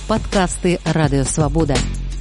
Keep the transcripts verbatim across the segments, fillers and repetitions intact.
Падкасты Радыёвабода.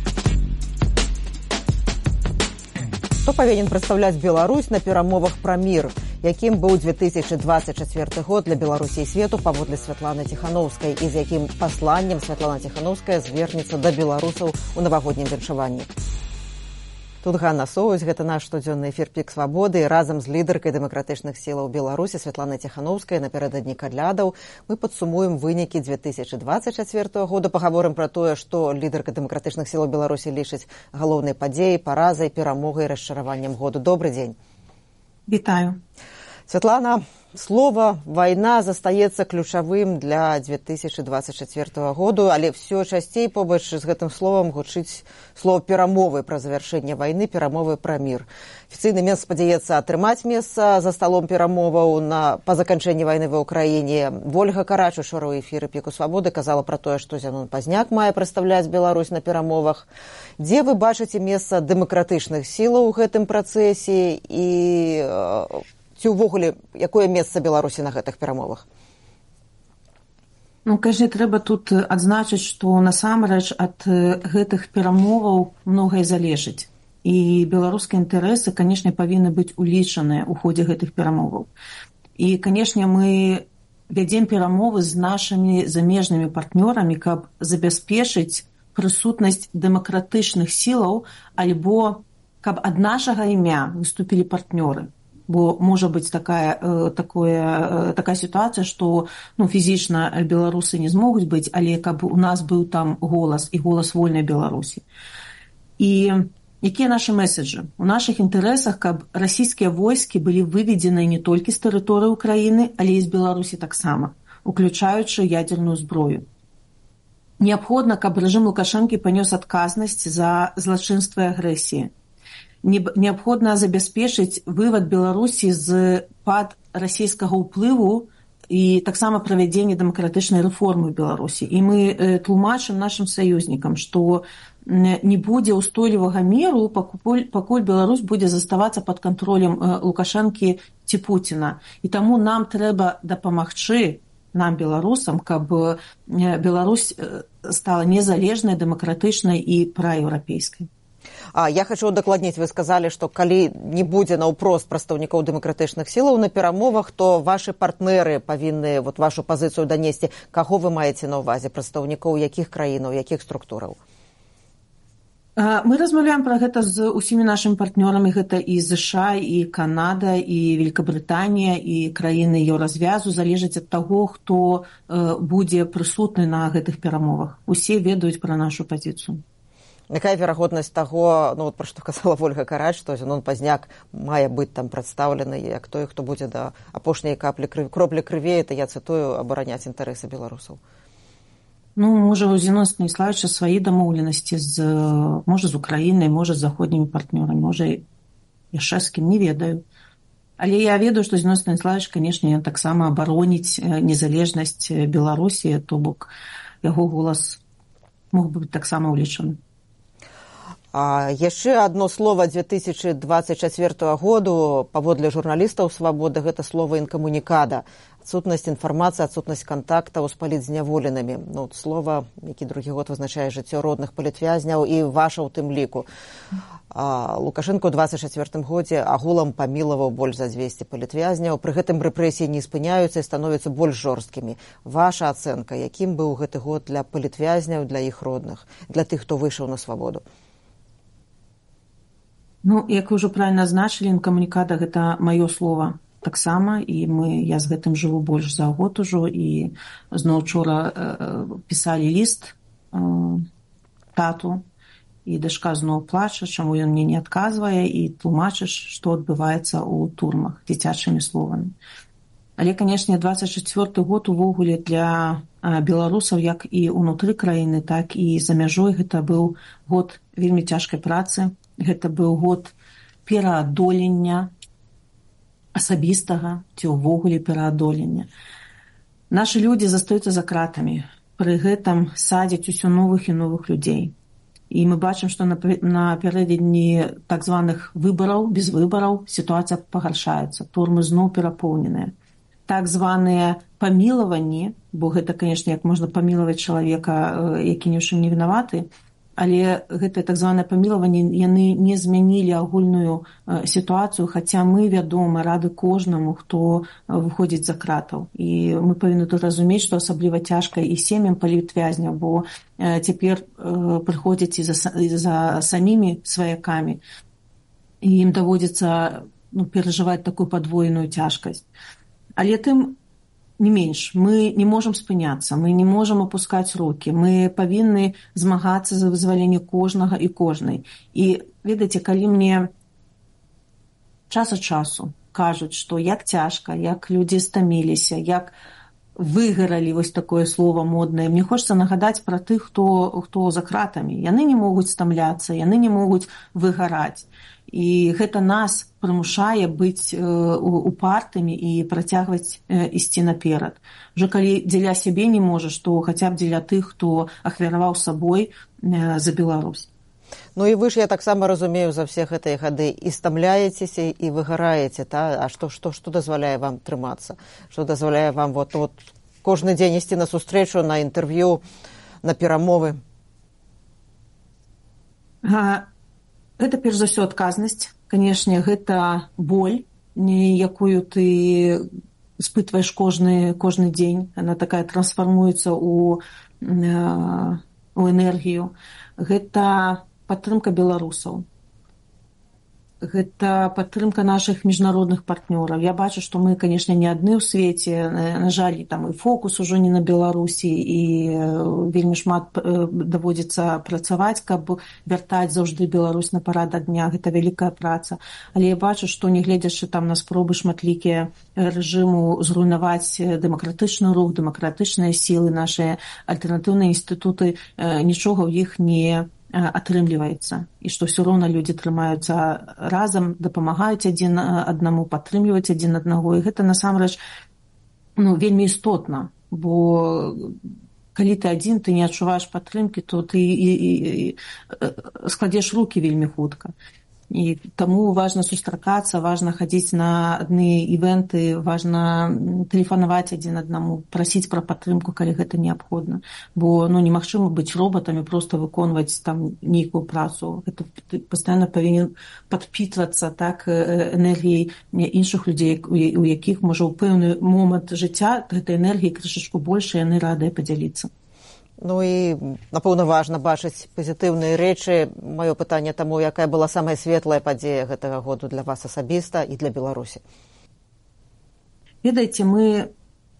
Хто павінен прадстаўляць Беларусь на перамовах пра мір? Якім быў две тысячы двадцать чацвёрты год для Беларусі і свету паводле Святланы Ціханаўскай і з якім пасланнем Святлана Ціханаўская звернецца да беларусаў у навагоднім віншаванні? Тут Ганна Соусь, гэта наш штодзённы эфір «Пік свабоды». Разам з лідаркай дэмакратычных сілаў Беларусі Святланай Ціханаўскай напярэдадні кадлядаў мы падсумуем вынікі две тысячы двадцать чацвёртага года, пагаворым пра тое, што лідарка дэмакратычных сілаў Беларусі лічыць галоўнай падзеяй, паразай, перамогай, расчараваннем году. Добры дзень. Вітаю. Святлана, слова «вайна» застаецца ключавым для две тысячы двадцать чацвёртага году, але ўсё часцей побач з гэтым словам гучыць слова «перамовы» пра завяршэнне вайны, перамовы пра мір. Афіцыйны Мінск спадзяецца атрымаць месца за сталом перамоваў на па заканчэнні вайны ва ўкраіне. Вольга Карач учора ў эфіры «Піку свабоды» казала пра тое, што Зянон Пазняк мае прадстаўляць Беларусь на перамовах. Дзе вы бачыце месца дэмакратычных сілаў у гэтым працэсе і ці ўвогуле якое месца Беларусі на гэтых перамовах? Ну, кажа, трэба тут адзначыць, што насамрэч ад гэтых перамоваў многае залежыць. І беларускія інтарэсы, канешне, павінны быць улічаныя ў ходзе гэтых перамоваў. І, канешне, мы вядзем перамовы з нашымі замежнымі партнёрамі, каб забяспечыць прысутнасць дэмакратычных сілаў, альбо каб ад нашага імя выступілі партнёры. Бо можа быць такая, такое, такая сітуацыя, што ну, фізічна беларусы не змогуць быць, але каб у нас быў там голас і голас вольнай Беларусі. І якія нашы меседжы? У нашых інтарэсах, каб расійскія войскі былі выведзены не толькі з тэрыторыі Украіны, але і з Беларусі таксама, уключаючы ядерную зброю. Неабходна, каб рэжым Лукашэнкі панёс адказнасць за злачынства і агрэсіі. Неабходна забяспечыць вывад Беларусі з-пад расійскага ўплыву і таксама правядзенне дэмакратычнай рэформы ў Беларусі. І мы тлумачым нашым саюзнікам, што не будзе ўстойлівага міру, пакуль, пакуль Беларусь будзе заставацца пад кантролем Лукашэнкі ці Пуціна. І таму нам трэба дапамагчы, нам, беларусам, каб Беларусь стала незалежнай, дэмакратычнай і праеўрапейскай. А я хочу удакладніць, вы сказалі, што калі не будзе наўпрост прадстаўнікоў дэмакратычных сілаў на перамовах, то вашы партнеры павінны вот, вашу пазіцыю данесці. Каго вы маеце на ўвазе? Прадстаўнікоў якіх краінаў, якіх структураў? Мы размаўляем пра гэта з усімі нашымі партнёрамі. Гэта і ЗША, і Канада, і Великабрытанія, і краіны еўразвязу. Залежыць ад таго, хто будзе прысутны на гэтых перамовах. Усе ведаюць пра нашу пазіцыю. Якая верагоднасць таго, ну, пра што казала Вольга Карач, што Зянон Пазняк мае быць там прадстаўлены як той, хто будзе да апошняй каплі крыві, кроплі крыві, это я цытую, абараняць інтарэсы беларусаў? Ну, можа, у Зянона Станіславовича свае дамоўленасці, з, можа, з Украінай, можа, з заходнімі партнёрамі, можа, яшчэ з кім, не ведаю. Але я ведаю, што Зянон Станіславович, канешне, таксама абароніць незалежнасць Беларусі, то бок яго голас мог быць таксама ўлічаны. А яшчэ адно слова две тысячы двадцать чацвёртага году паводле журналістаў «Свабоды» гэта слова «інкамунікада». Адсутнасць інфармацыі, адсутнасць кантактаў з палітзняволенымі. Ну, слова, які другі год вызначае жыццё родных палітвязняў і ваша ў тым ліку. А Лукашэнка ў двадцать чацвёртым годзе агулам памілаваў больш за дзвесце палітвязняў. Пры гэтым рэпрэсіі не спыняюцца і становяцца больш жорсткімі. Ваша ацэнка, якім быў гэты год для палітвязняў, для іх родных, для тых, хто выйшаў на свабоду? Ну, як вы ўжо правільна азначылі, інкамунікада гэта маё слова таксама, і мы, я з гэтым жыву больш за год ужо, і зноў учора э, пісалі ліст э, тату, і дачка зноў плача, чаму ён мне не адказвае, і тлумачыш, што адбываецца ў турмах дзіцячымі словамі. Але, канешне, двадцать чацвёрты год увогуле для э, беларусаў, як і ўнутры краіны, так і за мяжой, гэта быў год вельмі цяжкай працы. Гэта быў год пераадолення асабістага ці ўвогуле пераадолення. Нашы людзі застаюцца за кратамі. Пры гэтым садзяць усё новых і новых людзей. І мы бачым, што напярэдадні так званых выбараў, без выбараў, сітуацыя пагаршаецца. Турмы зноў перапоўненыя. так званыя памілаванні, бо гэта, канешне, як можна памілаваць чалавека, які ні ў чым не вінаваты, але гэтыя так званыя памілаванні, яны не змянілі агульную сітуацыю, хаця мы, вядома, рады кожнаму, хто выходзіць за кратаў. І мы павінны тут разумець, што асабліва цяжка і сем'ям палітвязняў, бо цяпер прыходзяць і за, і за самімі сваякамі, і ім даводзіцца ну, перажываць такую падвойную цяжкасць. Але тым не менш, мы не можам спыняцца, мы не можам апускаць рукі, мы павінны змагацца за вызваленне кожнага і кожнай. І, ведаеце, калі мне час ад часу кажуць, што як цяжка, як людзі стаміліся, як выгаралі, вось такое слово моднае, мне хочацца нагадаць пра тых, хто, хто за кратамі. Яны не могуць стамляцца, яны не могуць выгараць. І гэта нас прымушае быць упартымі і працягваць ісці наперад. Уже калі дзеля сябе не можаш, то хаця б дзеля тых, хто ахвяраваў сабой за Беларусь. Ну і вы ж, я таксама разумею, за все гэтыя гады і стамляецеся, і выгараеце, та? А што, што, што дазваляе вам трымацца? Што дазваляе вам вот, вот, кожны дзень ісці на сустрэчу, на інтэрв'ю, на перамовы? А... Гэта, перш за ўсё, адказнасць. Канешне, гэта боль, якую ты спытваеш кожны, кожны дзень. Яна такая трансфармуецца ў, у энергію. Гэта падтрымка беларусаў. Гэта падтрымка нашых міжнародных партнёраў. Я бачу, што мы, канешне, не адны ў свеце. На жаль, там і фокус ужо не на Беларусі, і вельмі шмат даводзіцца працаваць, каб вяртаць заўжды Беларусь на парадак дня. Гэта вялікая праца. Але я бачу, што нягледзячы там на спробы шматлікія рэжыму зруйнаваць дэмакратычны рух, дэмакратычныя сілы, нашыя альтэрнатыўныя інстытуты, нічога ў іх не атрымліваецца, і што ўсё роўна людзі трымаюцца разам, дапамагаюць адзін аднаму, падтрымліваюць адзін аднаго, і гэта насамрэч ну, вельмі істотна, бо калі ты адзін, ты не адчуваеш падтрымкі, то ты і, і, і складзеш рукі вельмі хутка. І таму важна сустракацца, важна хадзіць на адны івенты, важна тэлефанаваць адзін аднаму, прасіць пра падтрымку, калі гэта неабходна. Бо ну, немагчыма быць роботамі, проста выконваць там нейкую працу. Гэта ты пастаянна павінен падпітвацца так, энергіяй іншых людзей, у якіх, можа, у пэўны момант жыцця гэтай энергіі крышачку больш, і яны радыя падзяліцца. Ну і, напэўна, важна бачыць пазітыўныя рэчы. Маё пытанне таму, якая была самая светлая падзея гэтага году для вас асабіста і для Беларусі? Ведаеце, мы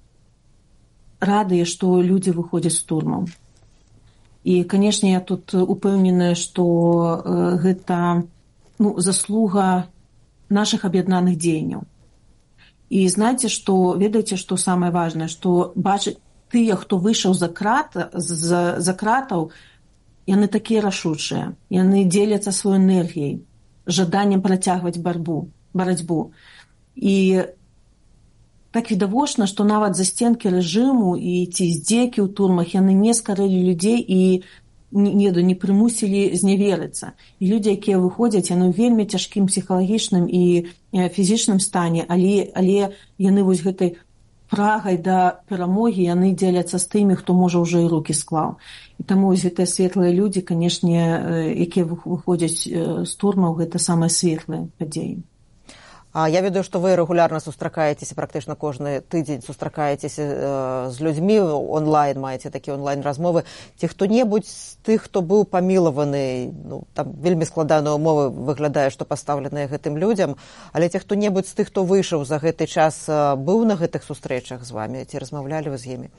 радыя, што людзі выходзяць з турмаў. І, канешне, я тут упэўненая, што гэта ну, заслуга нашых аб'яднаных дзеянняў. І знаеце, што, ведаеце, што самае важнае, што бачыць тыя, хто выйшаў за, крат, за, за кратаў, яны такія рашучыя. Яны дзеляцца сваёй энергіяй, жаданнем працягваць барбу, барацьбу. І так відавочна, што нават засценкі рэжыму і ці здзекі ў турмах, яны не скарэлі людзей і не, не прымусілі зняверыцца. І людзі, якія выходзяць, яны ў вельмі цяжкім псіхалагічным і фізічным стане, але, але яны вось гэтай прагай да перамогі, яны дзеляцца з тымі, хто, можа, ўжо і рукі склаў. І таму вось гэтыя светлыя людзі, канешне, якія выходзяць з турмаў, гэта самыя светлыя падзеі. А я ведаю, што вы рэгулярна сустракаецеся, практычна кожны тыдзень сустракаецеся э, з людзьмі онлайн, маеце такія онлайн-размовы. Ці хто-небудзь з тых, хто быў памілаваны, ну, там вельмі складаныя ўмовы выглядае, што пастаўленыя гэтым людзям, але ці хто-небудзь з тых, хто выйшаў за гэты час, быў на гэтых сустрэчах з вамі, ці размаўлялі вы з імі?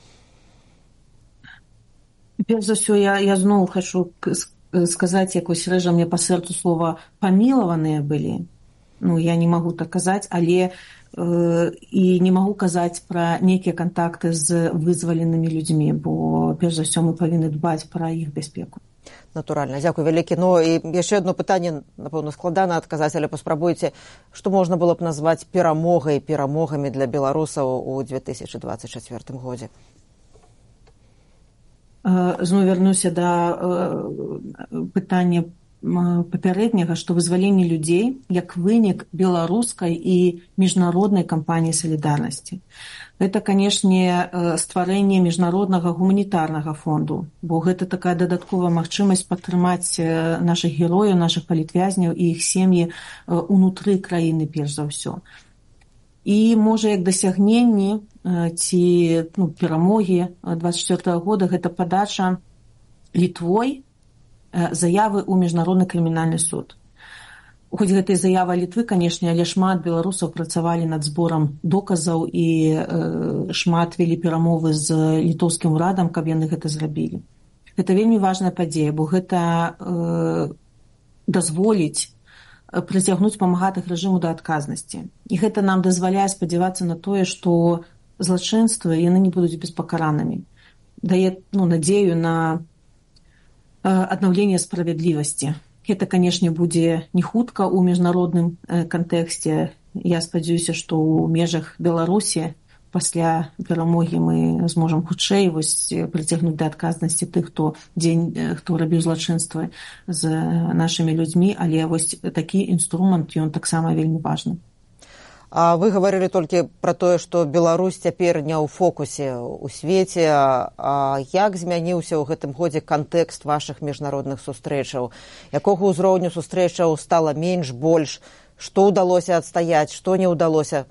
Перш за ўсё, я, я зноў хачу сказаць, як вось рэжа мне па сэрцу слова «памілаваныя» былі. Ну, я не магу так казаць, але э, і не магу казаць пра нейкія кантакты з вызваленымі людзьмі, бо, перш за ўсё, мы павінны дбаць пра іх бяспеку. Натуральна, дзякуй вялікі. Ну і яшчэ адно пытанне, напэўна, складана адказаць, але паспрабуйце, што можна было б назваць перамогай, перамогамі для беларусаў у две тысячы дваццаць чацвёртым годзе? Зноў вярнуся да пытання папярэдняга, што вызваленне людзей як вынік беларускай і міжнароднай кампаніі салідарнасці. Гэта, канешне, стварэнне міжнароднага гуманітарнага фонду, бо гэта такая дадатковая магчымасць падтрымаць нашых герояў, нашых палітвязняў і іх сем'і унутры краіны, перш за ўсё. І, можа, як дасягненні ці ну, перамогі дваццаць чвёртага года гэта падача Літвой заявы ў міжнародны крымінальны суд. Хоць гэтай заявы Літвы, канешне, але шмат беларусаў працавалі над зборам доказаў і э, шмат вялі перамовы з літоўскім урадам, каб яны гэта зрабілі. Гэта вельмі важная падзея, бо гэта э, дазволіць прыцягнуць памагатых рэжыму да адказнасці. І гэта нам дазваляе спадзявацца на тое, што злачынствы яны не будуць беспакаранымі. Дае ну, надзею на э, аднаўленне справядлівасці. Гэта, канешне, будзе не хутка ў міжнародным кантэксце. Я спадзяюся, што ў межах Беларусі пасля перамогі мы зможам хутчэй вось прыцягнуць да адказнасці тых, хто, дзень, хто рабіў злачынствы з нашымі людзьмі, але вось такі інструмент, ён таксама вельмі важны. А вы гаварылі толькі пра тое, што Беларусь цяпер не ў фокусе ў свеце. А як змяніўся ў гэтым годзе кантэкст вашых міжнародных сустрэчаў? Якога ўзроўню сустрэчаў стала менш, больш? Што ўдалося адстаяць, што не ўдалося?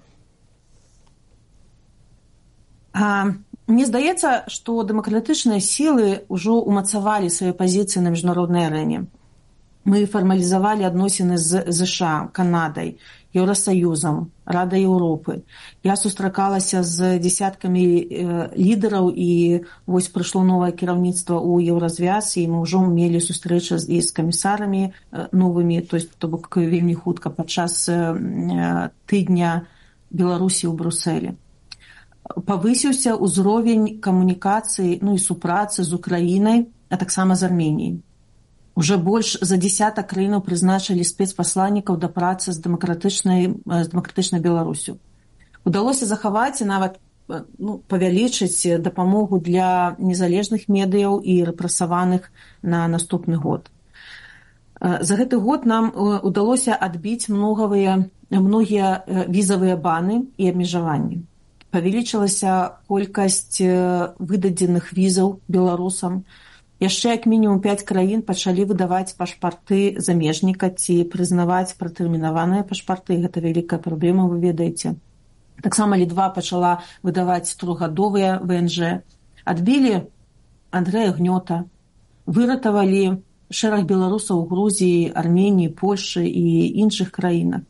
А, мне здаецца, што дэмакратычныя сілы ўжо ўмацавалі свае пазіцыі на міжнароднай арэне. Мы фармалізавалі адносіны з ЗША, Канадай, Еўрасаюзам, Радай Еўропы. Я сустракалася з дзесяткамі э, лідараў і вось прыйшло новае кіраўніцтва ў Еўразвяз, і мы ўжо мелі сустрэчы і з камісарамі э, новымі, то есть, то бок вельмі хутка падчас э, тыдня Беларусі ў Брусэлі. Павысіўся ўзровень камунікацыі, ну і супрацы з Украінай, а таксама з Арменіяй. Уже больш за дзесятак краінаў прызначылі спецпасланнікаў да працы з дэмакратычнай, з дэмакратычнай Беларусю. Удалося захаваць і нават ну, павялічыць дапамогу для незалежных медыяў і рэпрэсаваных на наступны год. За гэты год нам удалося адбіць многавыя, многія візавыя баны і абмежаванні. Павялічылася колькасць выдадзеных візаў беларусам. Яшчэ як мінімум пяць краін пачалі выдаваць пашпарты замежніка ці прызнаваць пратэрмінаваныя пашпарты. Гэта вялікая праблема, вы ведаеце. Таксама Літва пачала выдаваць трохгадовыя вэ эн жэ. Адбілі Андрэя Гнёта, выратавалі шэраг беларусаў у Грузіі, Арменіі, Польшы і іншых краінах.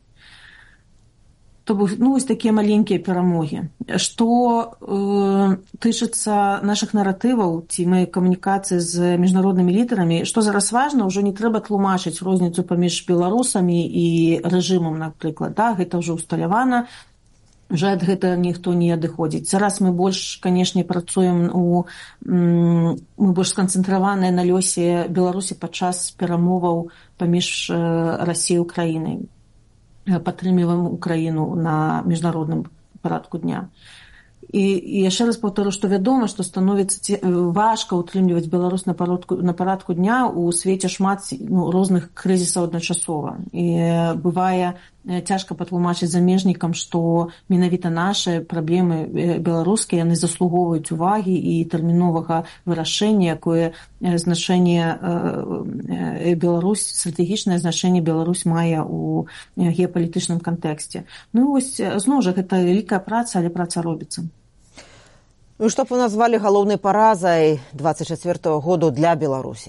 То бок, ну, вось такія маленькія перамогі. Што э, тычыцца нашых наратываў, ці мы камунікацыі з міжнароднымі лідарамі, што зараз важна, ўжо не трэба тлумачыць розніцу паміж беларусамі і рэжымам, напрыклад. Да? Гэта ўжо ўсталявана, вже ад гэтага ніхто не адыходзіць. Зараз мы больш, канешне, працуем у... Мы больш сканцэнтраваныя на лёсе Беларусі падчас перамоваў паміж Расіяй і Украінай. Падтрымліваем Украіну на міжнародным парадку дня. І, і яшчэ раз паўтору, што вядома, што становіцца важка ўтрымліваць Беларусь на парадку, на парадку дня ў свеце шмат ну, розных крызісаў адначасова. І бывае цяжка патлумачыць замежнікам, што менавіта нашы праблемы беларускія, яны заслугоўваюць увагі і тэрміновага вырашэння, якое значэнне Беларусь, стратэгічнае значэнне Беларусь мае ў геапалітычным кантэксце. Ну вось, зноў жа, гэта вялікая праца, але праца робіцца. Ну, што б вы назвалі галоўнай паразай дваццаць чацвёртага году для Беларусі?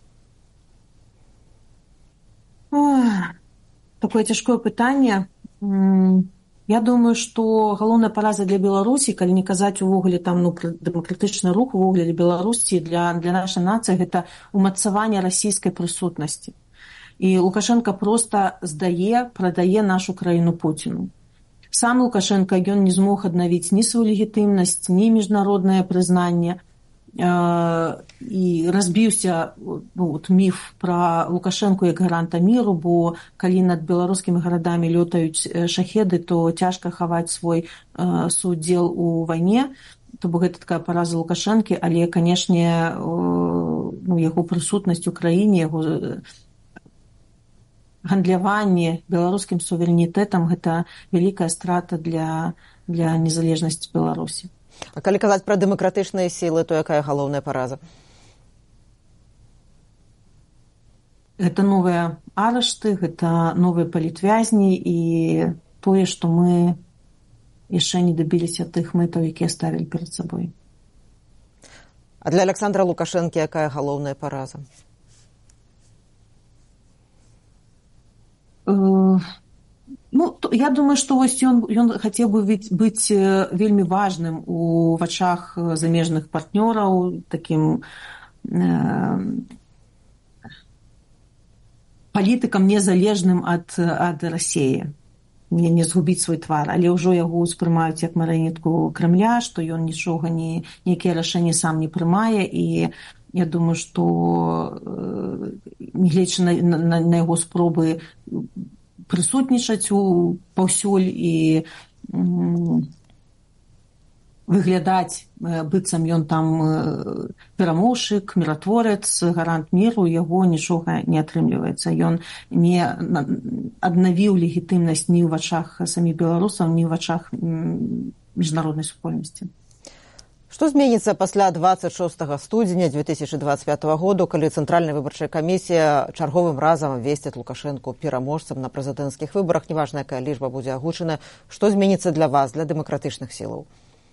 Ох, такое цяжкое пытанне. Я думаю, што галоўная параза для Беларусі, калі не казаць увогуле там ну, дэмакратычны рух увогуле для Беларусі, для, для нашай нацыі, гэта умацаванне расійскай прысутнасці. І Лукашенко проста здае, прадае нашу краіну Пуціну. Сам Лукашенко, ён не змог аднавіць ні сваю легітымнасць, ні міжнароднае прызнанне. І разбіўся ну, вот, міф пра Лукашенко як гаранта міру, бо калі над беларускімі гарадамі лётаюць шахеды, то цяжка хаваць свой э, суудзел у вайне. То бок гэта такая параза Лукашэнкі, але, канешне, э, ну, яго прысутнасць у краіне, яго гандляванне беларускім суверэнітэтам гэта вялікая страта для, для незалежнасці Беларусі. А калі казаць пра дэмакратычныя сілы, то якая галоўная параза? Гэта новыя арышты, гэта новыя палітвязні і тое, што мы яшчэ не дабіліся тых мэтаў, якія ставілі перад сабой. А для Александра Лукашэнкі якая галоўная параза? Ну, я думаю, што вось ён, ён хацеў бы быць, быць вельмі важным у вачах замежных партнёраў, такім э, палітыкам незалежным ад, ад Расіі, не, не згубіць свой твар, але ўжо яго ўспрымаюць як марыянетку Крамля, што ён нічога не, нейкія рашэнні сам не прымае, і я думаю, што нягледзячы на, на, на яго спробы прысутнічаць у паўсюль і м, выглядаць, быццам ён там перамоўшчык, міратворац, гарант міру, яго нічога не атрымліваецца. Ён не аднавіў легітымнасць ні ў вачах саміх беларусаў, ні ў вачах міжнароднай супольнасці. Што зменіцца пасля дваццаць шостага студзеня дзве тысячы дваццаць пятага году, калі Цэнтральная выбарчая камісія чарговым разам абвесціць Лукашэнку пераможцам на прэзідэнцкіх выбарах, неважна, якая лічба будзе агучана, што зменіцца для вас, для дэмакратычных сілаў?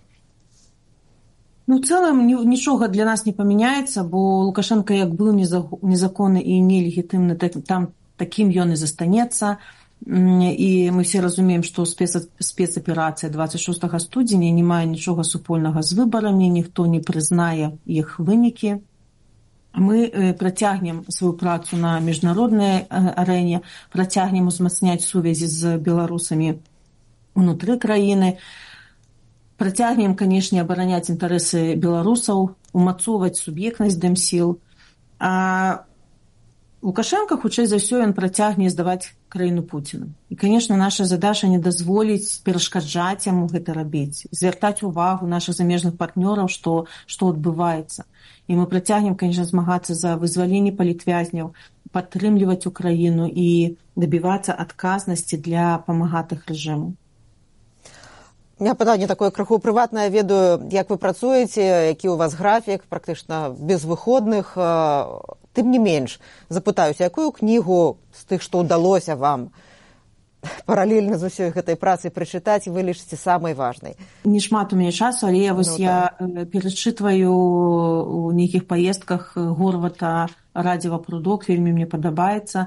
Ну, ў цэлым нічога для нас не памяняецца, бо Лукашенко як быў незаконны і нелегітымны, там такім ён і застанецца. І мы все разумеем, што спецаперацыя дваццаць шостага студзеня не мае нічога супольнага з выбарамі, ніхто не прызнае іх вынікі. Мы працягнем сваю працу на міжнароднай арэне, працягнем узмацняць сувязі з беларусамі ўнутры краіны, працягнем, канешне, абараняць інтарэсы беларусаў, умацоўваць суб'ектнасць дэмсіл. А Лукашенко, хутчэй за ўсё, ён працягне здаваць краіну Пуціну. І, канешне, наша задача не дазволіць перашкаджаць яму гэта рабіць, звяртаць увагу нашых замежных партнёраў, што, што адбываецца. І мы працягнем, канешне, змагацца за вызваленне палітвязняў, падтрымліваць Украіну і дабівацца адказнасці для памагатых рэжыму. У меня пытанне такое крыху прыватнае, ведаю, як вы працуеце, які ў вас графік, практычна без выходных. Тым не менш, запытаюся, якую кнігу з тых, што ўдалося вам паралельна з усёй гэтай працай прачытаць, вы лічыце самай важнай? Не шмат у мяне часу, але я, вось, ну, я так. перачытваю у нейкіх паездках Горвата «Радзіва прудок», вельмі мне падабаецца.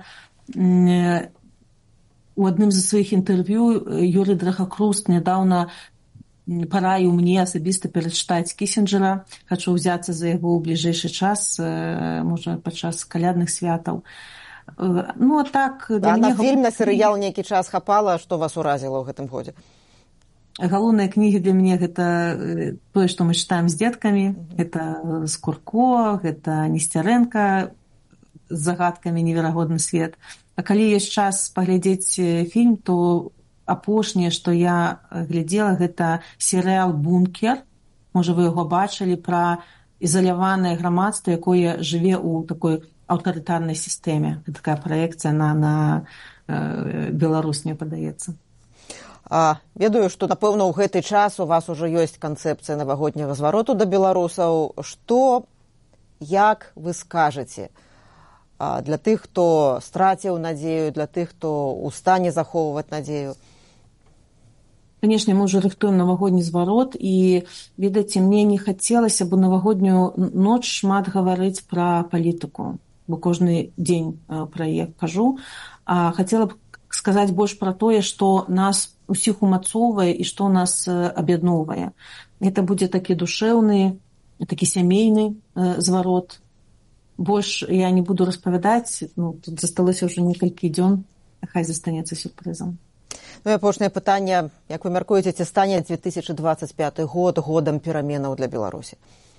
У адным з сваіх інтэрв'ю Юрый Драхакруст нядаўна параіў мне асабіста перачытаць Кісінджера. Хачу ўзяцца за яго ў бліжэйшы час, можа, падчас калядных святаў. Ну, а так... А на фільм, на серыял нейкі час хапала, што вас уразіла ў гэтым годзе? Галоўныя кнігі для мяне гэта тое, што мы чытаем з дзеткамі. Гэта Скурко, гэта Несцярэнка з загадкамі «Неверагодны свет». А калі ёсць час паглядзець фільм, то апошняе, што я глядзела, гэта серыял «Бункер». Можа, вы яго бачылі, пра ізаляванае грамадства, якое жыве ў такой аўтарытарнай сістэме. Гэта такая праекцыя на, на э, Беларусь, мне падаецца. А, ведаю, што, напэўна, ў гэты час у вас ужо ёсць канцэпцыя навагодняга звароту да беларусаў. Што, як вы скажаце для тых, хто страціў надзею, для тых, хто ў стане захоўваць надзею? Канешне, мы ўжо рыхтуем навагодні зварот, і, ведаеце, мне не хацелася б у навагоднюю ноч шмат гаварыць пра палітыку, бо кожны дзень пра яе кажу, а хацела б сказаць больш пра тое, што нас усіх умацоўвае і што нас аб'ядноўвае. Гэта будзе такі душэўны, такі сямейны зварот. Больш я не буду распавядаць, ну, тут засталося ўжо некалькі дзён, хай застанецца сюрпрызам. Ну і апошняе пытанне, як вы мяркуеце, ці стане дзве тысячы дваццаць пяты год годам пераменаў для Беларусі?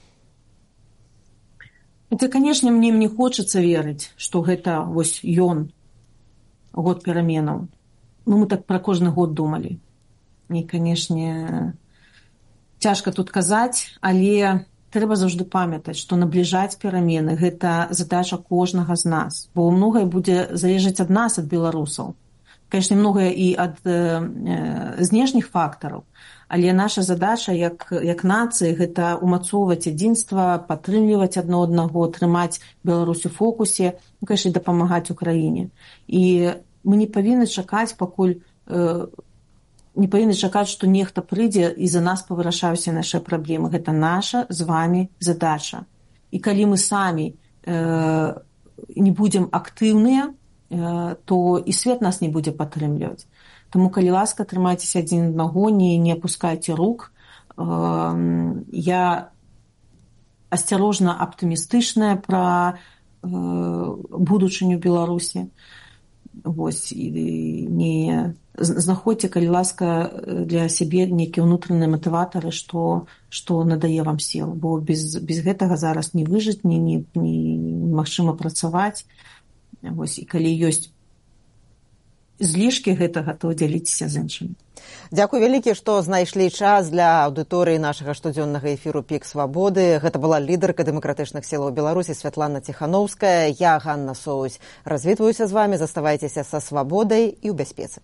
Это, канешне, мне не хочацца верыць, што гэта вось ён, год пераменаў. Ну, мы так пра кожны год думалі. І, канешне, цяжка тут казаць, але трэба заўжды памятаць, што набліжаць перамены – гэта задача кожнага з нас, бо многае будзе залежаць ад нас, ад беларусаў. Канешне, многае і ад э, знешніх фактараў, але наша задача як, як нацыі – гэта умацоўваць адзінства, падтрымліваць адно аднаго, трымаць Беларусь у фокусе, ну, канешне, дапамагаць Украіне. І мы не павінны чакаць, пакуль э, не павінны чакаць, што нехта прыйдзе і за нас павырашаюцца нашы праблемы. Гэта наша з вамі задача. І калі мы самі э, не будзем актыўныя, э, то і свет нас не будзе падтрымліваць. Таму, калі ласка, трымайцеся адзін аднаго, не, не апускайце рук. Э, я асцярожна аптымістычная пра э, будучыню Беларусі. Вось, і не знаходзьце, калі ласка, для сябе нейкія ўнутраныя матыватары, што, што надае вам сіл, бо без, без гэтага зараз не выжыць, не, не, не магчыма працаваць. Вось, і калі ёсць злішкі гэтага, то дзяліцеся з іншымі. Дзякуй вялікі, што знайшлі час для аўдыторыі нашага штодзённага эфіру «Пік свабоды». Гэта была лідарка дэмакратычных сілаў Беларусі Святлана Ціхановская. Я, Ганна Соусь, развітваюся з вамі. Заставайцеся са свабодай і ў бяспецы.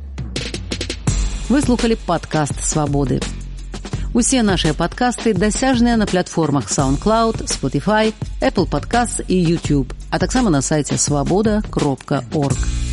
Вы слухалі падкаст «Свабоды». Усе нашыя падкасты дасяжныя на платформах SoundCloud, Spotify, Apple Podcasts і YouTube, а таксама на сайце свабода кропка орг.